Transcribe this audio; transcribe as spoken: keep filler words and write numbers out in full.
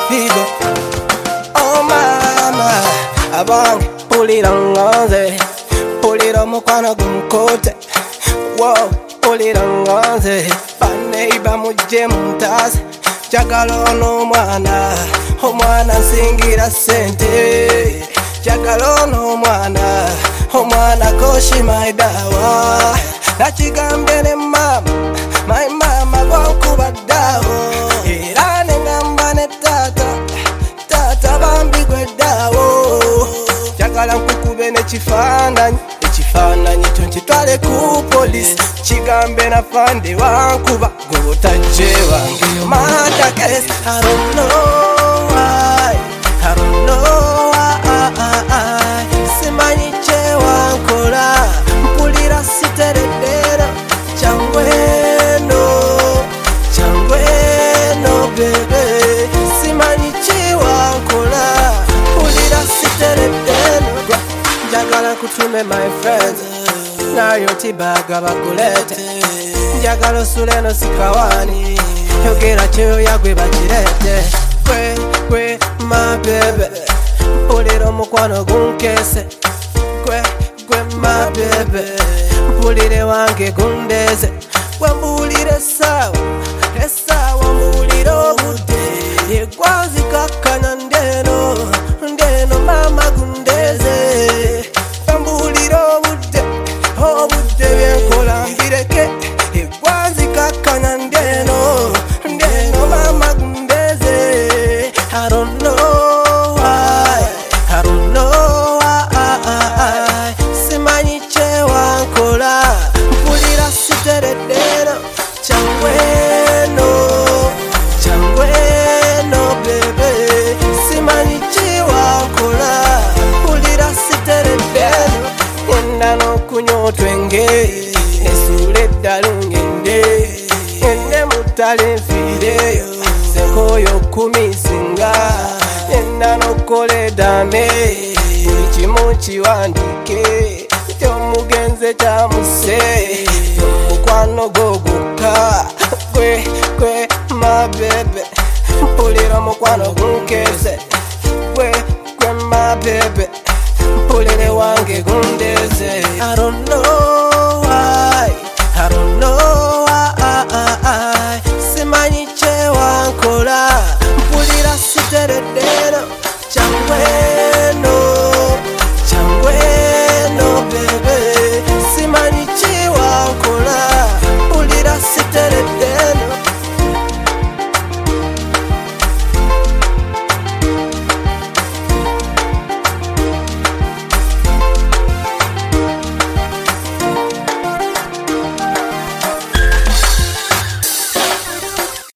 Vigo. Oh mama, abange pulira nganze, pulira mukwano gunkote. Wow, pulira nganze, baneiba mujje muntaze. Jagala ono mwana, omwana nsingira sente. Jagala ono mwana, omwana koshi maidawa. Nakigambye ne mama, my mama gwankuba ddawo. Era nengamba ne tata, tata bambi gwe ddawo. Jagala nkukube n'ekifaananyi, ekifaananyi kyo nkitwale ku police. Kigambe na fande wankuba gwe otajje wange. Murder case, I don't know why, I don't know why. Simanyi kye wankola, mpulira siteredera. Changweno, changweno bebe. Simanyi kye wankola, mpulira siteredera. Njagala kutume my friends, nayo tibaga bakulete. Njagala osule no sikawani, yogera kyoya gwe bakirete. Gwe, gwe, my baby, mpulira omukwano gunkese. Gwe, gwe, my baby, mpulire wange gundeze. Gwe mbulire essaawa, essaawa mbulire obudde. Yegwanzikakkanya ndeeno, ndeeno mama gundeze. Gwe mbulire obudde, obudde byenkola mbireke. Yegwanzikakkanya ndeeno, ndeeno mama gundeze. I don't know why, I don't know why. Simanyi kye wankola, mpulira siteredera. Changweno, changweno bebe. Simanyi kye wankola, mpulira siteredera. Ngenda n'okunywa otwenge, nesuula eddala ngende. Ngende mu ttale nfiireyo, senkooyo kumisinga. Ngenda n'okukola eddaame, buli kimu kiwandiike. Ky'omugenze kyamuse, omukwano gwo gwokka. Gwe, gwe, my baby, mpulira omukwano gunkeze. Gwe, gwe, my baby, mpulire wange gundeze. I don't know